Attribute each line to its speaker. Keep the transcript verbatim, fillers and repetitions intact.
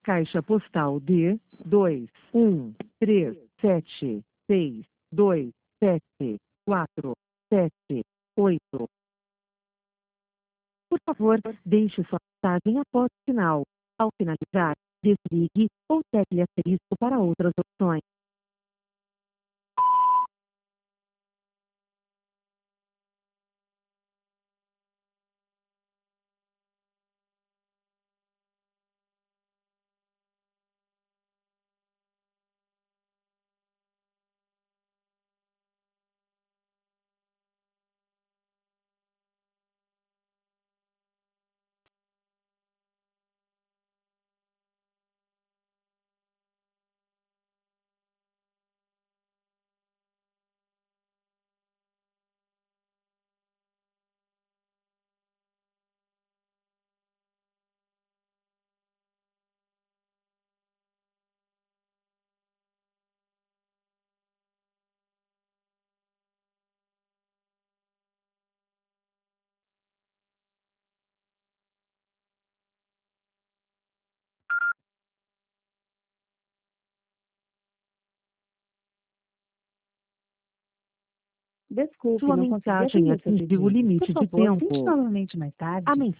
Speaker 1: Caixa postal de dois um três sete seis dois sete quatro sete oito. Por favor, deixe sua mensagem após o sinal. Ao finalizar, desligue ou tecle asterisco para outras opções.
Speaker 2: Desculpe,
Speaker 1: Sua
Speaker 2: não consegui
Speaker 1: mensagem
Speaker 2: atender seu
Speaker 1: atingiu o
Speaker 2: pedido. Por
Speaker 1: limite de
Speaker 2: favor, tente
Speaker 1: tempo.
Speaker 2: novamente mais
Speaker 1: A
Speaker 2: tarde.
Speaker 1: mensagem